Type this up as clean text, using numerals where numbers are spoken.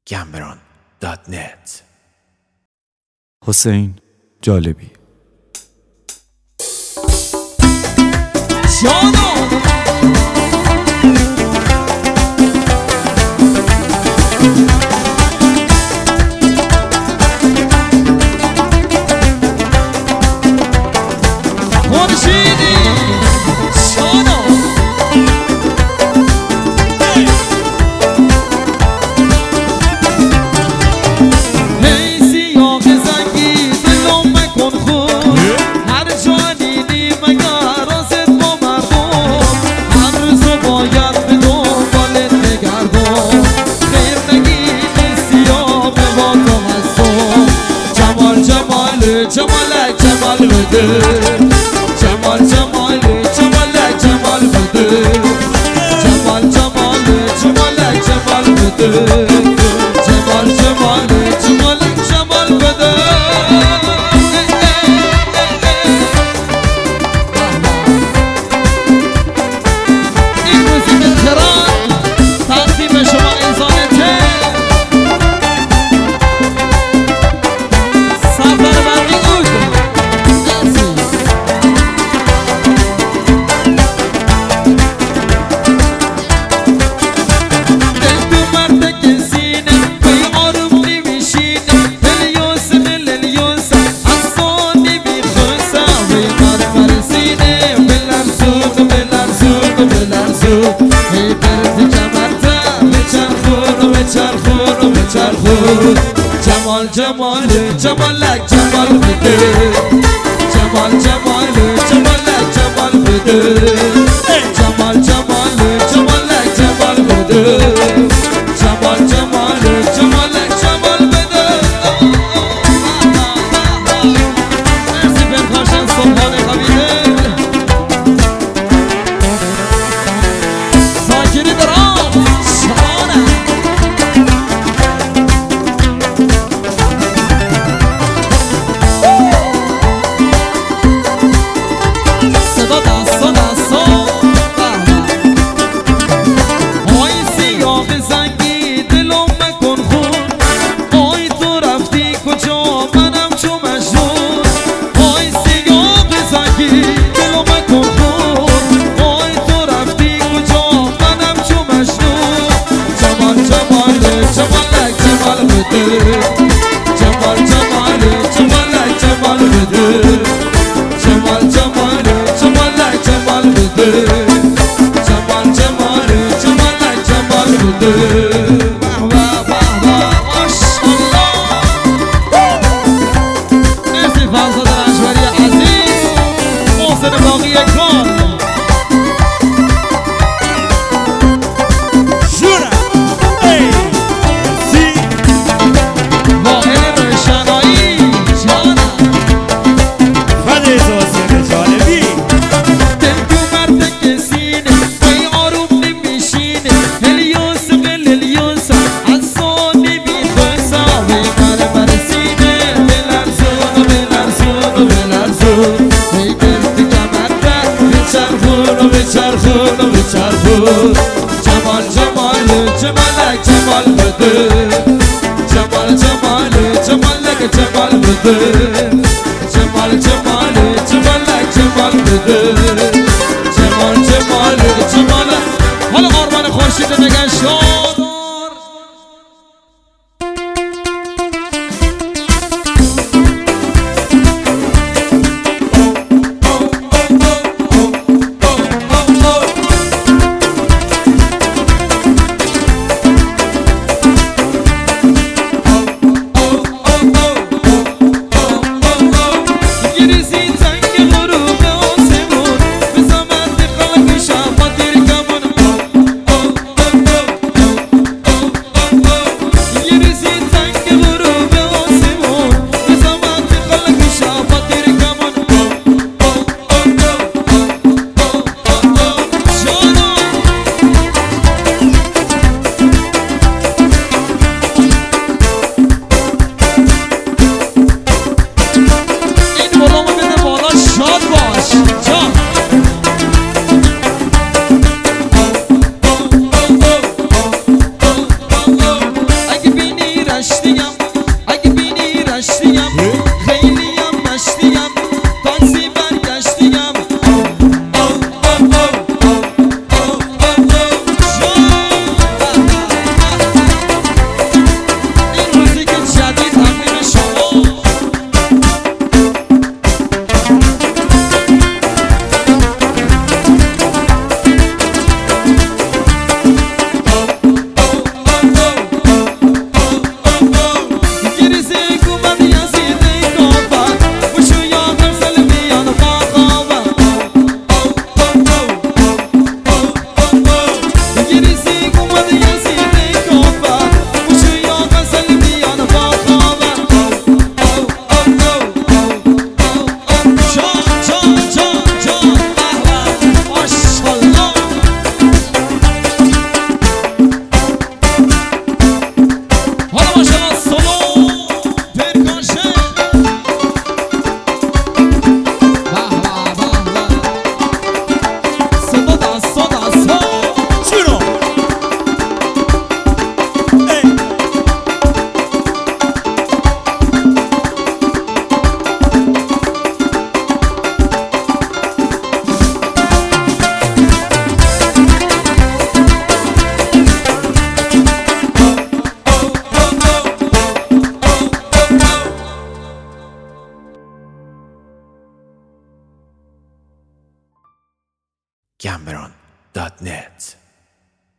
gambron.net. حسین جالبی. جمالك جمال بده جمال جمال جمالك جمال بده جمال جمال جمالك جمال بده جمال جمال جمالك جمال بده این موسیقی تهران تقدیم شما انسانته جمال جمال جمالك جمال بده جمال جمال جمالك جمال بده جمال جمال جمالك جمال بده جمال جمال جمالك جمال بده مرسی برخاشن سلطان قبیله ساکری درام شانه جمال جمال جمالك جمال بده جمال جمال جمالك جمال بده جمال جمال جمالك جمال بده ماشاءالله مرسی فرزاد رنجبری عزیز محسن باقی کار جمال جمال جمالك جمال بده جمال جمال جمالك جمال بده جمال جمال جمالك جمال بده جمال جمال جمالك حالا قربان خورشید نگه شد گشتیم اگه بینی رشتیم خیلیم مشتیم تاکسی برگشتیم این موزیک جدید همین شما Cameron.net